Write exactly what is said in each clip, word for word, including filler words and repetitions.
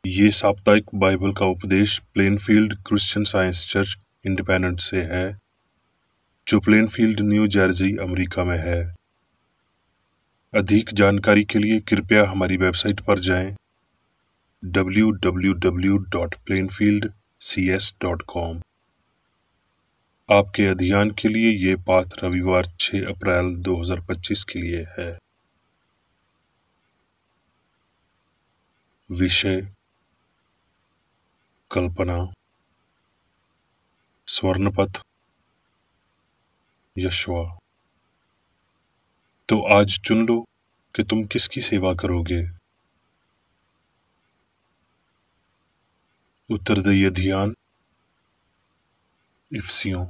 ये साप्ताहिक बाइबल का उपदेश Plainfield Christian Science Church Independent से है, जो प्लेनफील्ड, न्यू जर्सी, अमेरिका में है। अधिक जानकारी के लिए कृपया हमारी वेबसाइट पर जाएं W W W dot Plainfield C S dot com. आपके अध्ययन के लिए ये पाठ रविवार छह अप्रैल दो हज़ार पच्चीस के लिए है। विषय: कल्पना, स्वर्णपथ, यशवा। तो आज चुन लो कि तुम किसकी सेवा करोगे। उत्तरदायी ध्यान। इफिसियों।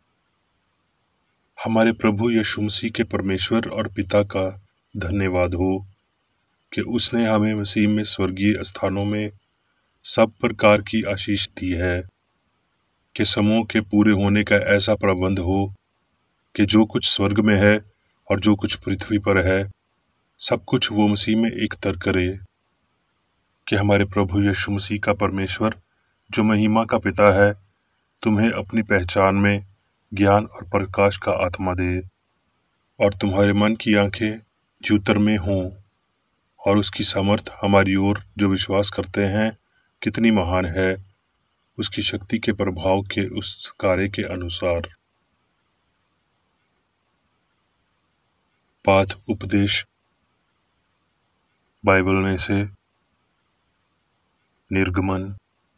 हमारे प्रभु यीशु मसीह के परमेश्वर और पिता का धन्यवाद हो कि उसने हमें मसीह में स्वर्गीय स्थानों में सब प्रकार की आशीष दी है, कि समूह के पूरे होने का ऐसा प्रबंध हो कि जो कुछ स्वर्ग में है और जो कुछ पृथ्वी पर है, सब कुछ वो मसीह में एकतर करे, कि हमारे प्रभु यीशु मसीह का परमेश्वर, जो महिमा का पिता है, तुम्हें अपनी पहचान में ज्ञान और प्रकाश का आत्मा दे, और तुम्हारे मन की आंखें ज्योतिर में हों, और उसकी समर्थ हमारी ओर जो विश्वास करते हैं कितनी महान है, उसकी शक्ति के प्रभाव के उस कार्य के अनुसार। पाठ उपदेश बाइबल में से निर्गमन।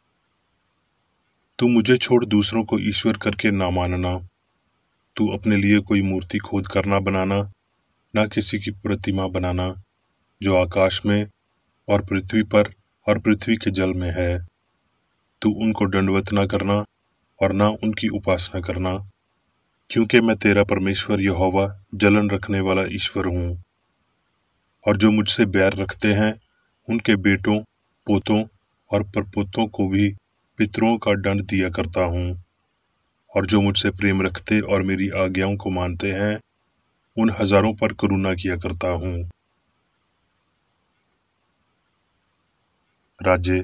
तू मुझे छोड़ दूसरों को ईश्वर करके ना मानना। तू अपने लिए कोई मूर्ति खोद कर ना बनाना, ना किसी की प्रतिमा बनाना जो आकाश में और पृथ्वी पर और पृथ्वी के जल में है। तू उनको दंडवत ना करना और ना उनकी उपासना करना, क्योंकि मैं तेरा परमेश्वर यहोवा जलन रखने वाला ईश्वर हूँ। और जो मुझसे बैर रखते हैं उनके बेटों, पोतों और परपोतों को भी पितरों का दंड दिया करता हूँ। और जो मुझसे प्रेम रखते और मेरी आज्ञाओं को मानते हैं उन हजारों पर करुणा किया करता हूँ। राज्य।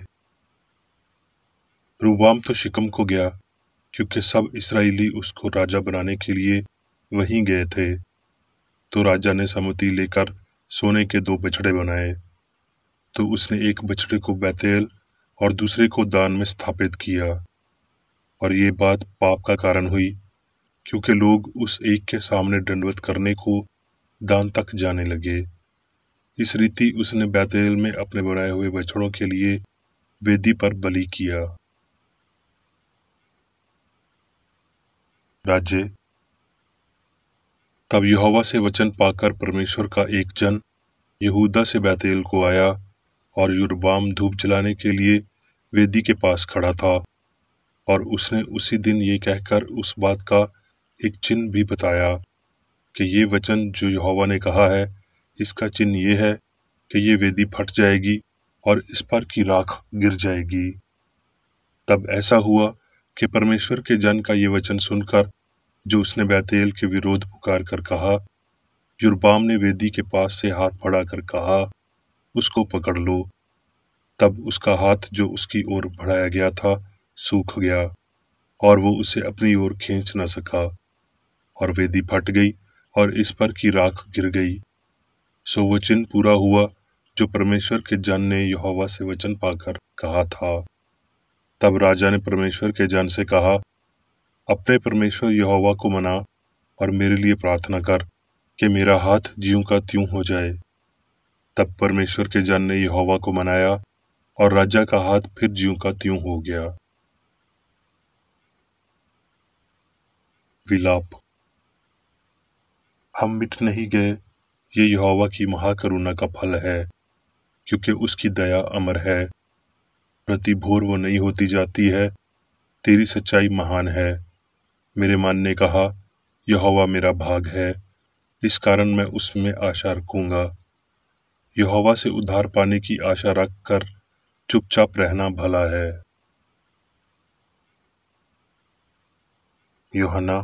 रूबाम तो शिकम को गया, क्योंकि सब इस्राएली उसको राजा बनाने के लिए वहीं गए थे। तो राजा ने सम्मति लेकर सोने के दो बछड़े बनाए। तो उसने एक बछड़े को बैतेल और दूसरे को दान में स्थापित किया। और ये बात पाप का कारण हुई, क्योंकि लोग उस एक के सामने दंडवत करने को दान तक जाने लगे। इस रीति उसने बैतेल में अपने बनाए हुए बछड़ों के लिए वेदी पर बलि किया। राज्य। तब यहोवा से वचन पाकर परमेश्वर का एक जन यहूदा से बैतेल को आया, और योरबाम धूप जलाने के लिए वेदी के पास खड़ा था। और उसने उसी दिन ये कहकर उस बात का एक चिन्ह भी बताया कि ये वचन जो यहोवा ने कहा है, इसका चिन्ह ये है कि ये वेदी फट जाएगी और इस पर की राख गिर जाएगी। तब ऐसा हुआ कि परमेश्वर के जन का ये वचन सुनकर, जो उसने बैतेल के विरोध पुकार कर कहा, योरबाम ने वेदी के पास से हाथ बढ़ाकर कहा, उसको पकड़ लो। तब उसका हाथ जो उसकी ओर बढ़ाया गया था सूख गया, और वो उसे अपनी ओर खींच न सका, और वेदी फट गई और इस पर की राख गिर गई। सो वो चिन्ह पूरा हुआ जो परमेश्वर के जन ने यहोवा से वचन पाकर कहा था। तब राजा ने परमेश्वर के जन से कहा, अपने परमेश्वर यहोवा को मना और मेरे लिए प्रार्थना कर कि मेरा हाथ ज्यों का त्यों हो जाए। तब परमेश्वर के जन ने यहोवा को मनाया, और राजा का हाथ फिर ज्यों का त्यों हो गया। विलाप। हम मिट नहीं गए, ये यहोवा की महाकरुणा का फल है, क्योंकि उसकी दया अमर है। प्रति भोर वो नई होती जाती है, तेरी सच्चाई महान है। मेरे मन ने कहा, यहोवा मेरा भाग है, इस कारण मैं उसमें आशा रखूंगा। यहोवा से उद्धार पाने की आशा रखकर चुपचाप रहना भला है। यूहन्ना।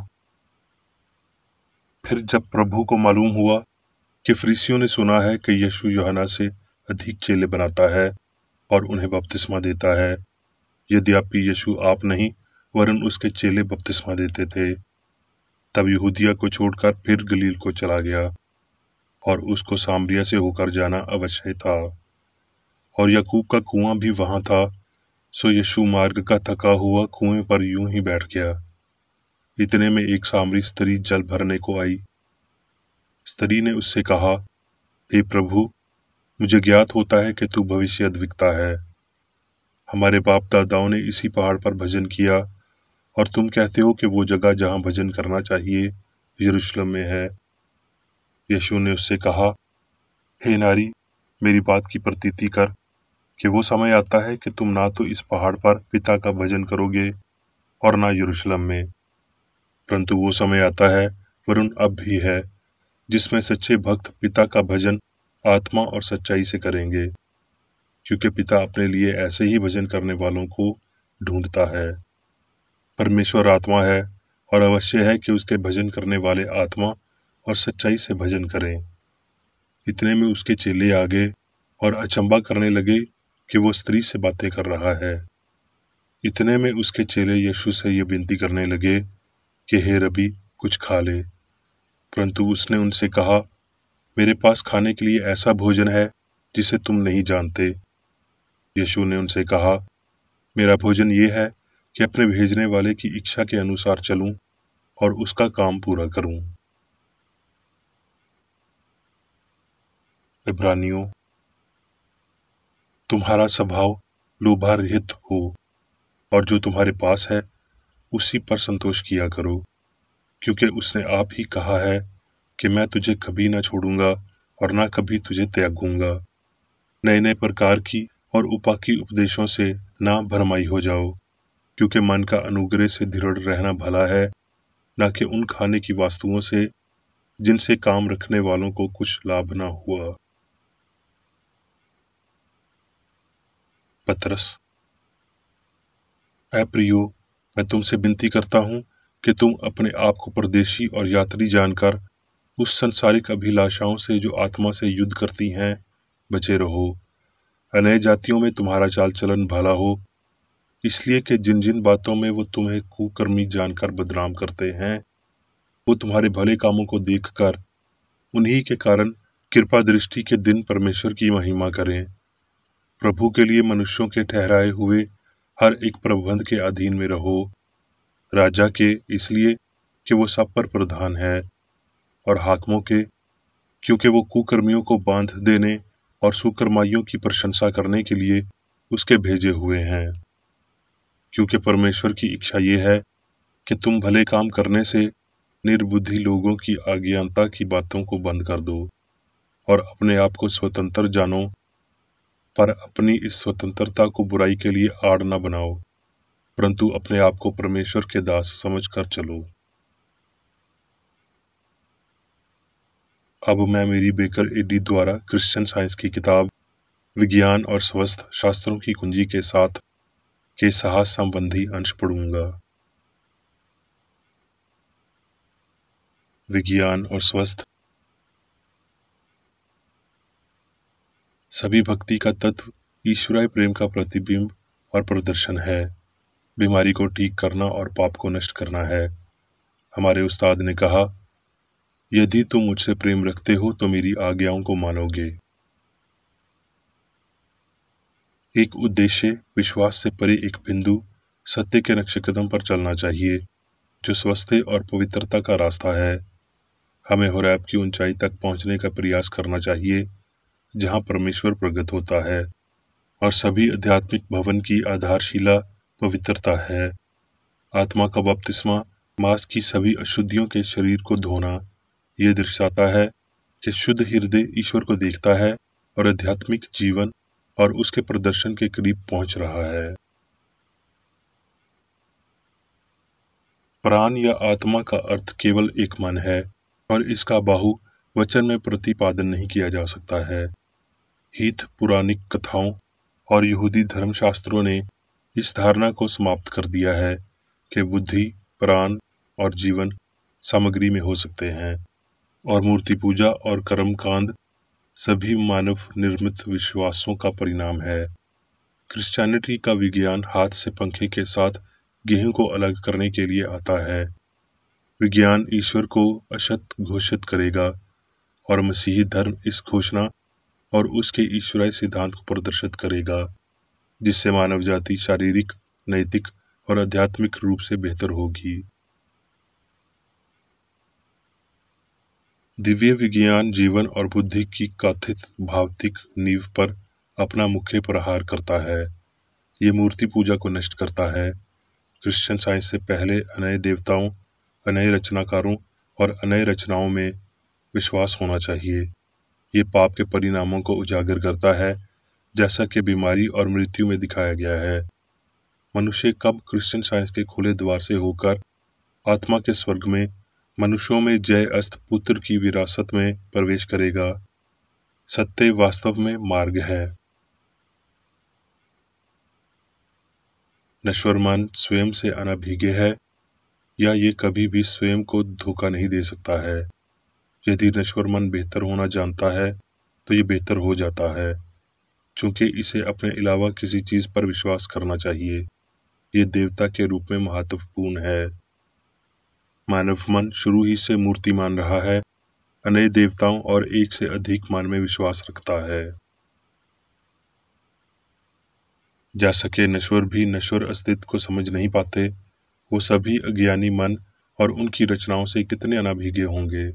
फिर जब प्रभु को मालूम हुआ कि फरीसियों ने सुना है कि यीशु यूहन्ना से अधिक चेले बनाता है, और उन्हें बपतिस्मा देता है। यद्यपि यीशु आप नहीं वरन उसके चेले बपतिस्मा देते थे। तब यहूदिया को छोड़कर फिर गलील को चला गया और उसको सामरिया से होकर जाना अवश्य था। और याकूब का कुआं भी वहां था, सो यीशु मार्ग का थका हुआ कुएं पर यूं ही बैठ गया। इतने में एक सामरी स्त्री जल भरने को आई। स्त्री ने उससे कहा, हे प्रभु, मुझे ज्ञात होता है कि तू भविष्यद्वक्ता है। हमारे बाप दादाओं ने इसी पहाड़ पर भजन किया और तुम कहते हो कि वो जगह जहां भजन करना चाहिए यरूशलेम में है। यीशु ने उससे कहा, हे नारी, मेरी बात की प्रतीति कर कि वो समय आता है कि तुम ना तो इस पहाड़ पर पिता का भजन करोगे और ना यरूशलेम में, परंतु वो समय आता है, वरुण अब भी है, जिसमें सच्चे भक्त पिता का भजन आत्मा और सच्चाई से करेंगे, क्योंकि पिता अपने लिए ऐसे ही भजन करने वालों को ढूंढता है। परमेश्वर आत्मा है और अवश्य है कि उसके भजन करने वाले आत्मा और सच्चाई से भजन करें। इतने में उसके चेले आ गए और अचंभा करने लगे कि वो स्त्री से बातें कर रहा है। इतने में उसके चेले यीशु से ये विनती करने लगे कि हे रबी, कुछ खा ले। परंतु उसने उनसे कहा, मेरे पास खाने के लिए ऐसा भोजन है जिसे तुम नहीं जानते। यीशु ने उनसे कहा, मेरा भोजन ये है कि अपने भेजने वाले की इच्छा के अनुसार चलूं और उसका काम पूरा करूं। इब्रानियों, तुम्हारा स्वभाव लोभारहित हो और जो तुम्हारे पास है उसी पर संतोष किया करो, क्योंकि उसने आप ही कहा है कि मैं तुझे कभी ना छोड़ूंगा और ना कभी तुझे त्यागूंगा। नए नए प्रकार की और उपाकी उपदेशों से ना भरमाई हो जाओ, क्योंकि मन का अनुग्रह से दृढ़ रहना भला है, ना कि उन खाने की वस्तुओं से जिनसे काम रखने वालों को कुछ लाभ ना हुआ। पतरस, ऐ प्रियो, मैं तुमसे विनती करता हूं कि तुम अपने आप को परदेशी और यात्री जानकर उस संसारिक अभिलाषाओं से जो आत्मा से युद्ध करती हैं बचे रहो। अनय जातियों में तुम्हारा चाल चलन भला हो, इसलिए कि जिन जिन बातों में वो तुम्हें कुकर्मी जानकर बदनाम करते हैं, वो तुम्हारे भले कामों को देखकर उन्हीं के कारण कृपा दृष्टि के दिन परमेश्वर की महिमा करें। प्रभु के लिए मनुष्यों के ठहराए हुए हर एक प्रबंध के अधीन में रहो, राजा के इसलिए कि वो सब पर प्रधान है, और हाकिमों के क्योंकि वो कुकर्मियों को बांध देने और सुकर्माइयों की प्रशंसा करने के लिए उसके भेजे हुए हैं। क्योंकि परमेश्वर की इच्छा ये है कि तुम भले काम करने से निर्बुद्धि लोगों की अज्ञानता की बातों को बंद कर दो और अपने आप को स्वतंत्र जानो, पर अपनी इस स्वतंत्रता को बुराई के लिए आड़ न बनाओ, परंतु अपने आप को परमेश्वर के दास समझकर चलो। अब मैं मेरी बेकर एडी द्वारा क्रिश्चियन साइंस की किताब विज्ञान और स्वस्थ शास्त्रों की कुंजी के साथ के साहस संबंधी अंश पढ़ूंगा। विज्ञान और स्वस्थ। सभी भक्ति का तत्व ईश्वरीय प्रेम का प्रतिबिंब और प्रदर्शन है। बीमारी को ठीक करना और पाप को नष्ट करना है। हमारे उस्ताद ने कहा, यदि तुम मुझसे प्रेम रखते हो तो मेरी आज्ञाओं को मानोगे। एक उद्देश्य विश्वास से परे एक बिंदु सत्य के नक्शे कदम पर चलना चाहिए, जो स्वस्थ और पवित्रता का रास्ता है। हमें होरैब की ऊंचाई तक पहुंचने का प्रयास करना चाहिए, जहां परमेश्वर प्रकट होता है, और सभी आध्यात्मिक भवन की आधारशिला पवित्रता है। आत्मा का बपतिस्मा मांस की सभी अशुद्धियों के शरीर को धोना ये दर्शाता है कि शुद्ध हृदय ईश्वर को देखता है और आध्यात्मिक जीवन और उसके प्रदर्शन के करीब पहुंच रहा है। प्राण या आत्मा का अर्थ केवल एक मन है और इसका बाहु वचन में प्रतिपादन नहीं किया जा सकता है। हित पुराणिक कथाओं और यहूदी धर्मशास्त्रों ने इस धारणा को समाप्त कर दिया है कि बुद्धि, प्राण और जीवन सामग्री में हो सकते हैं, और मूर्ति पूजा और कर्मकांड सभी मानव निर्मित विश्वासों का परिणाम है। क्रिश्चियनिटी का विज्ञान हाथ से पंखे के साथ गेहूं को अलग करने के लिए आता है। विज्ञान ईश्वर को असत्य घोषित करेगा और मसीही धर्म इस घोषणा और उसके ईश्वरीय सिद्धांत को प्रदर्शित करेगा, जिससे मानव जाति शारीरिक, नैतिक और आध्यात्मिक रूप से बेहतर होगी। दिव्य विज्ञान जीवन और बुद्धि की कथित भौतिक नींव पर अपना मुख्य प्रहार करता है। ये मूर्ति पूजा को नष्ट करता है। क्रिश्चियन साइंस से पहले अनय देवताओं, अनय रचनाकारों और अनय रचनाओं में विश्वास होना चाहिए। ये पाप के परिणामों को उजागर करता है, जैसा कि बीमारी और मृत्यु में दिखाया गया है। मनुष्य कब क्रिश्चियन साइंस के खुले द्वार से होकर आत्मा के स्वर्ग में मनुष्यों में जय अस्त पुत्र की विरासत में प्रवेश करेगा? सत्य वास्तव में मार्ग है। नश्वर मन स्वयं से अनाभिज्ञ है, या ये कभी भी स्वयं को धोखा नहीं दे सकता है। यदि नश्वर मन बेहतर होना जानता है तो ये बेहतर हो जाता है, चूंकि इसे अपने अलावा किसी चीज पर विश्वास करना चाहिए। ये देवता के रूप में महत्वपूर्ण है। मानव मन शुरू ही से मूर्तिमान रहा है, अनेक देवताओं और एक से अधिक मान में विश्वास रखता है। जैसा कि नश्वर भी नश्वर अस्तित्व को समझ नहीं पाते, वो सभी अज्ञानी मन और उनकी रचनाओं से कितने अनाभिज्ञ होंगे।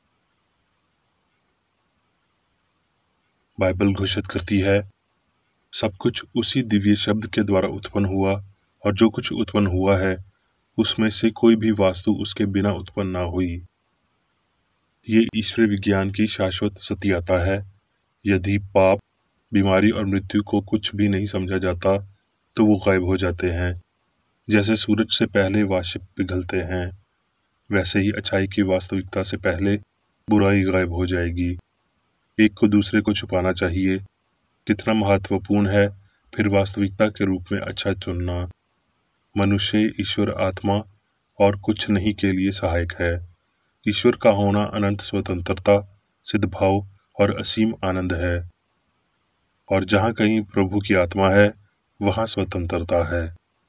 बाइबल घोषित करती है, सब कुछ उसी दिव्य शब्द के द्वारा उत्पन्न हुआ, और जो कुछ उत्पन्न हुआ है उसमें से कोई भी वास्तु उसके बिना उत्पन्न ना हुई। ये ईश्वरीय विज्ञान की शाश्वत सत्यता है। यदि पाप, बीमारी और मृत्यु को कुछ भी नहीं समझा जाता तो वो गायब हो जाते हैं। जैसे सूरज से पहले वाष्प पिघलते हैं, वैसे ही अच्छाई की वास्तविकता से पहले बुराई गायब हो जाएगी। एक को दूसरे को छुपाना चाहिए। कितना महत्वपूर्ण है फिर वास्तविकता के रूप में अच्छा चुनना। मनुष्य ईश्वर आत्मा और कुछ नहीं के लिए सहायक है। ईश्वर का होना अनंत स्वतंत्रता, सिद्धभाव और असीम आनंद है, और जहाँ कहीं प्रभु की आत्मा है वहाँ स्वतंत्रता है।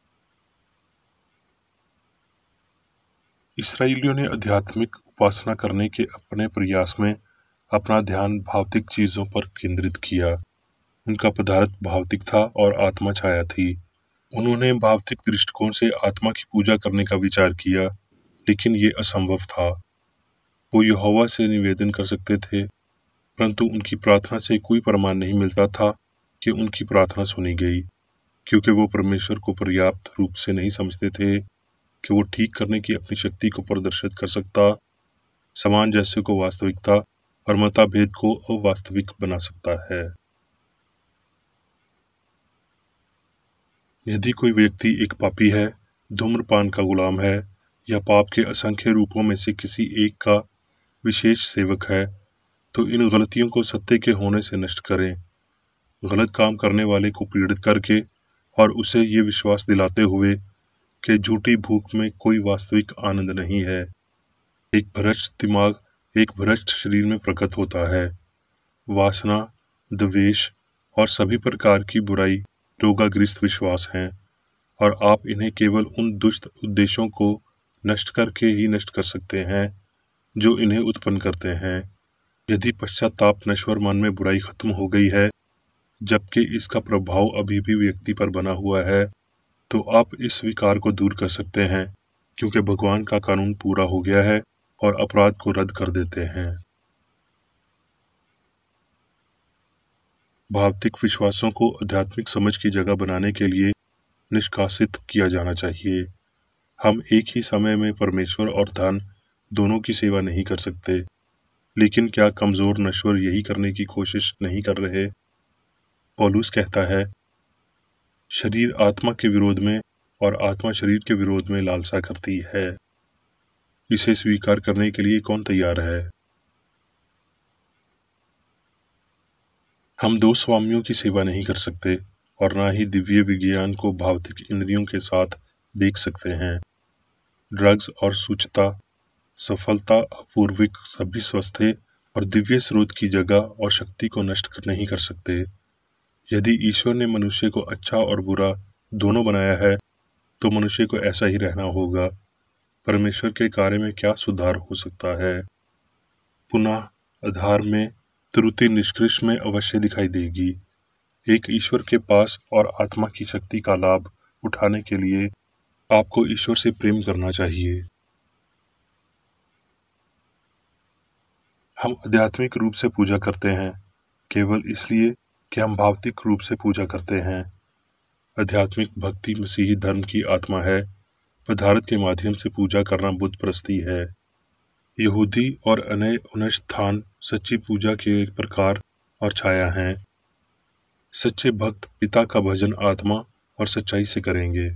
इसराइलियों ने आध्यात्मिक उपासना करने के अपने प्रयास में अपना ध्यान भौतिक चीजों पर केंद्रित किया। उनका पदार्थ भौतिक था और आत्मा छाया थी। उन्होंने भौतिक दृष्टिकोण से आत्मा की पूजा करने का विचार किया, लेकिन ये असंभव था। वो यहोवा से निवेदन कर सकते थे, परंतु उनकी प्रार्थना से कोई प्रमाण नहीं मिलता था कि उनकी प्रार्थना सुनी गई, क्योंकि वो परमेश्वर को पर्याप्त रूप से नहीं समझते थे कि वो ठीक करने की अपनी शक्ति को प्रदर्शित कर सकता, समान जैसे को वास्तविकता और मतभेद को अवास्तविक बना सकता है। यदि कोई व्यक्ति एक पापी है, धूम्रपान का गुलाम है, या पाप के असंख्य रूपों में से किसी एक का विशेष सेवक है, तो इन गलतियों को सत्य के होने से नष्ट करें। गलत काम करने वाले को पीड़ित करके और उसे ये विश्वास दिलाते हुए कि झूठी भूख में कोई वास्तविक आनंद नहीं है। एक भ्रष्ट दिमाग एक भ्रष्ट शरीर में प्रकट होता है। वासना, द्वेष और सभी प्रकार की बुराई रोगाग्रस्त विश्वास हैं, और आप इन्हें केवल उन दुष्ट उद्देश्यों को नष्ट करके ही नष्ट कर सकते हैं जो इन्हें उत्पन्न करते हैं। यदि पश्चाताप नश्वर मन में बुराई खत्म हो गई है, जबकि इसका प्रभाव अभी भी व्यक्ति पर बना हुआ है, तो आप इस विकार को दूर कर सकते हैं, क्योंकि भगवान का कानून पूरा हो गया है और अपराध को रद्द कर देते हैं। भौतिक विश्वासों को आध्यात्मिक समझ की जगह बनाने के लिए निष्कासित किया जाना चाहिए। हम एक ही समय में परमेश्वर और धन दोनों की सेवा नहीं कर सकते, लेकिन क्या कमजोर नश्वर यही करने की कोशिश नहीं कर रहे? पौलुस कहता है, शरीर आत्मा के विरोध में और आत्मा शरीर के विरोध में लालसा करती है। इसे स्वीकार करने के लिए कौन तैयार है? हम दो स्वामियों की सेवा नहीं कर सकते और ना ही दिव्य विज्ञान को भौतिक इंद्रियों के साथ देख सकते हैं। ड्रग्स और सूचता, सफलता, अपूर्विक सभी स्वास्थ्य और दिव्य स्रोत की जगह और शक्ति को नष्ट नहीं कर सकते। यदि ईश्वर ने मनुष्य को अच्छा और बुरा दोनों बनाया है तो मनुष्य को ऐसा ही रहना होगा। परमेश्वर के कार्य में क्या सुधार हो सकता है? पुनः आधार में त्रुटि निष्कर्ष में अवश्य दिखाई देगी। एक ईश्वर के पास और आत्मा की शक्ति का लाभ उठाने के लिए आपको ईश्वर से प्रेम करना चाहिए। हम आध्यात्मिक रूप से पूजा करते हैं केवल इसलिए कि हम भौतिक रूप से पूजा करते हैं। आध्यात्मिक भक्ति मसीही धर्म की आत्मा है। पदार्थ के माध्यम से पूजा करना बुत परस्ती है। यहूदी और अन्य अनुष्ठान सच्ची पूजा के एक प्रकार और छाया हैं। सच्चे भक्त पिता का भजन आत्मा और सच्चाई से करेंगे।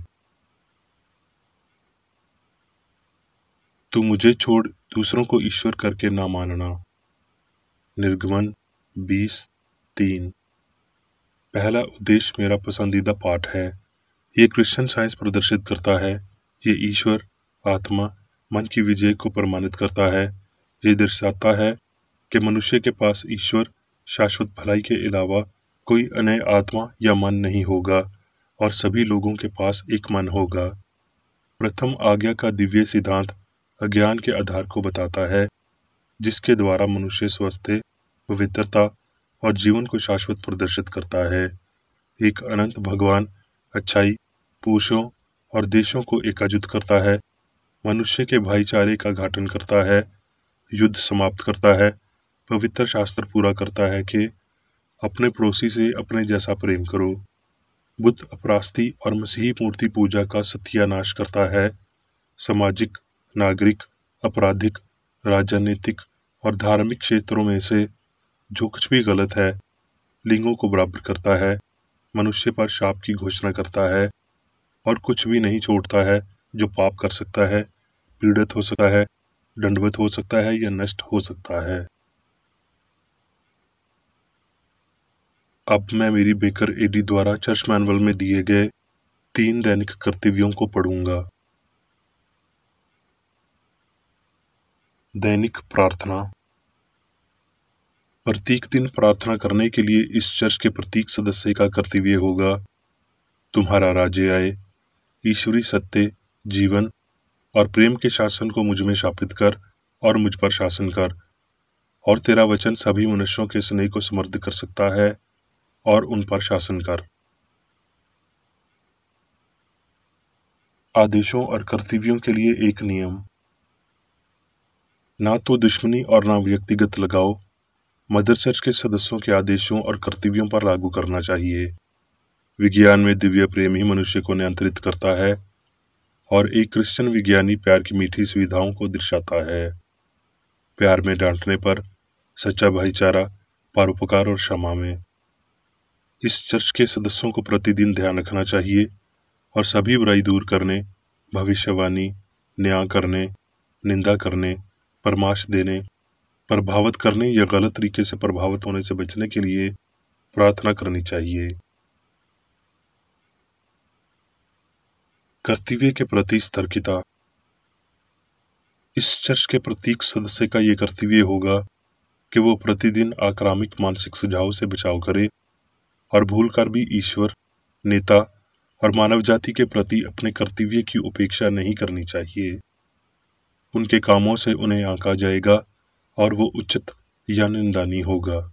तू मुझे छोड़ दूसरों को ईश्वर करके ना मानना। निर्गमन बीस तीन। पहला उद्देश्य मेरा पसंदीदा पाठ है। ये क्रिश्चियन साइंस प्रदर्शित करता है। ये ईश्वर आत्मा मन की विजय को प्रमाणित करता है। ये दर्शाता है कि मनुष्य के पास ईश्वर शाश्वत भलाई के अलावा कोई अन्य आत्मा या मन नहीं होगा और सभी लोगों के पास एक मन होगा। प्रथम आज्ञा का दिव्य सिद्धांत अज्ञान के आधार को बताता है जिसके द्वारा मनुष्य स्वस्थ पवित्रता और जीवन को शाश्वत प्रदर्शित करता है। एक अनंत भगवान अच्छाई पुरुषों और देशों को एकजुट करता है, मनुष्य के भाईचारे का घाटन करता है, युद्ध समाप्त करता है, पवित्र शास्त्र पूरा करता है कि अपने पड़ोसी से अपने जैसा प्रेम करो। बुद्ध अपरास्ती और मसीही मूर्ति पूजा का सत्यानाश करता है। सामाजिक, नागरिक, आपराधिक, राजनीतिक और धार्मिक क्षेत्रों में से जो कुछ भी गलत है लिंगों को बराबर करता है, मनुष्य पर शाप की घोषणा करता है और कुछ भी नहीं छोड़ता है जो पाप कर सकता है, पीड़ित हो सकता है, दंडवत हो सकता है या नष्ट हो सकता है। अब मैं मेरी बेकर एडी द्वारा चर्च मैनुअल में दिए गए तीन दैनिक कर्तव्यों को पढ़ूंगा। दैनिक प्रार्थना। प्रत्येक दिन प्रार्थना करने के लिए इस चर्च के प्रत्येक सदस्य का कर्तव्य होगा। तुम्हारा राज्य आए, ईश्वरी सत्य, जीवन और प्रेम के शासन को मुझ में स्थापित कर और मुझ पर शासन कर, और तेरा वचन सभी मनुष्यों के स्नेह को समृद्ध कर सकता है और उन पर शासन कर। आदेशों और कर्तव्यों के लिए एक नियम। ना तो दुश्मनी और ना व्यक्तिगत लगाओ। मदर चर्च के सदस्यों के आदेशों और कर्तव्यों पर लागू करना चाहिए। विज्ञान में दिव्य प्रेम ही मनुष्य को नियंत्रित करता है और एक क्रिश्चियन विज्ञानी प्यार की मीठी सुविधाओं को दर्शाता है। प्यार में डांटने पर, सच्चा भाईचारा, परोपकार और क्षमा में। इस चर्च के सदस्यों को प्रतिदिन ध्यान रखना चाहिए और सभी बुराई दूर करने, भविष्यवाणी, न्याय करने, निंदा करने, परामर्श देने, प्रभावित करने या गलत तरीके से प्रभावित होने से बचने के लिए प्रार्थना करनी चाहिए। कर्तव्य के प्रति सतर्कता। इस चर्च के प्रत्येक सदस्य का ये कर्तव्य होगा कि वो प्रतिदिन आक्रामक मानसिक सुझाव से बचाव करे और भूलकर भी ईश्वर, नेता और मानव जाति के प्रति अपने कर्तव्य की उपेक्षा नहीं करनी चाहिए। उनके कामों से उन्हें आंका जाएगा और वो उचित या निंदनीय होगा।